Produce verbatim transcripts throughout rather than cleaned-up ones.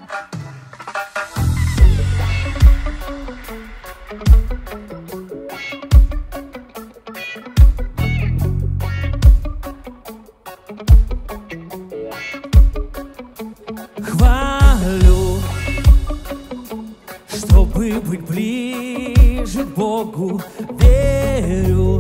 Хвалю, чтобы быть ближе к Богу. Верю,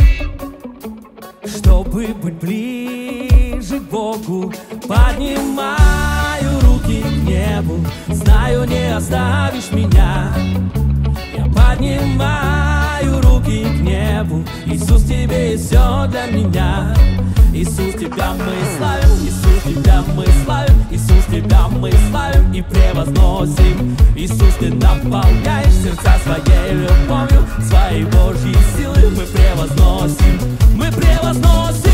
чтобы быть ближе к Богу. Поднимаю руки к небу, знаю, не оставишь меня. Я поднимаю руки к небу. Иисус, тебе есть все для меня. Иисус, тебя мы славим, Иисус, тебя мы славим, Иисус, тебя мы славим и превозносим. Иисус, ты наполняешь сердца своей любовью, своей Божьей силой мы превозносим, мы превозносим.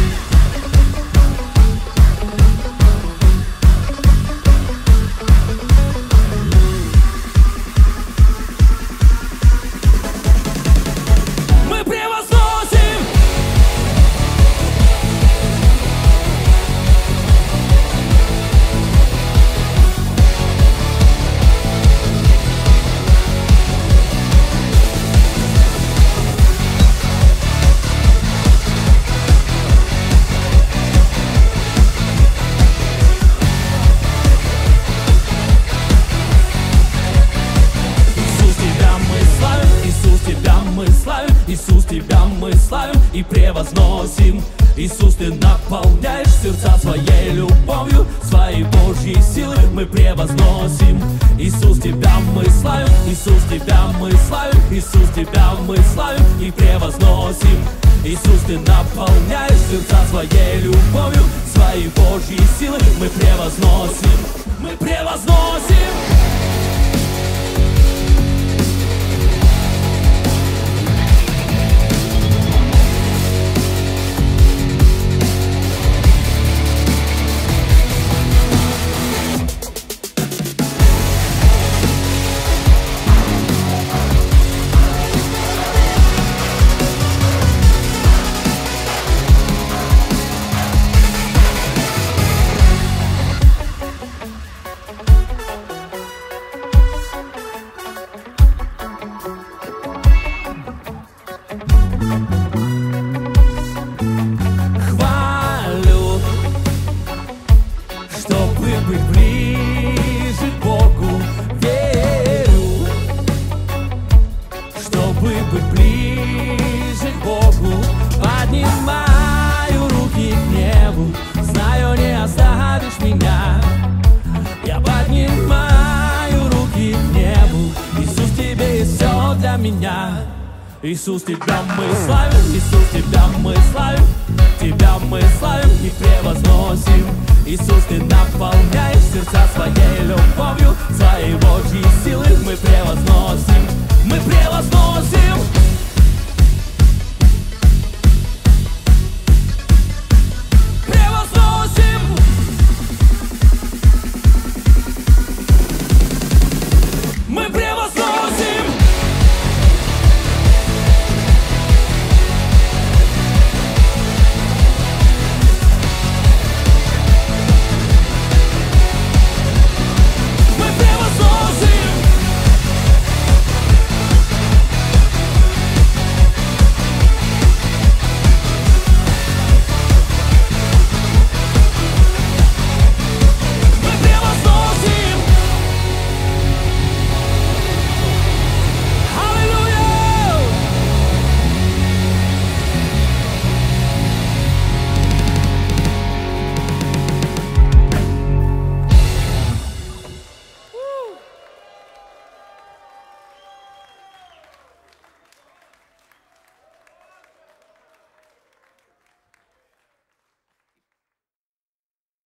Иисус, тебя мы славим и превозносим. Иисус, ты наполняешь сердца своей любовью, своей Божьей силой мы превозносим. Иисус, тебя мы славим, Иисус, тебя мы славим, Иисус, тебя мы славим и превозносим. Иисус, ты наполняешь сердца своей любовью, своей Божьей силой мы превозносим, мы превозносим. Хвалю, чтобы быть ближе к Богу. Верю, чтобы быть ближе к Богу. Поднимаю руки к небу, знаю, не оставишь меня. Я поднимаю руки к небу. Иисус, тебе есть все для меня. Иисус, тебя мы славим, Иисус, тебя мы славим, тебя мы славим и превозносим. Иисус, ты наполняешь сердца своей любовью, своей Божьей силой мы превозносим, мы превозносим.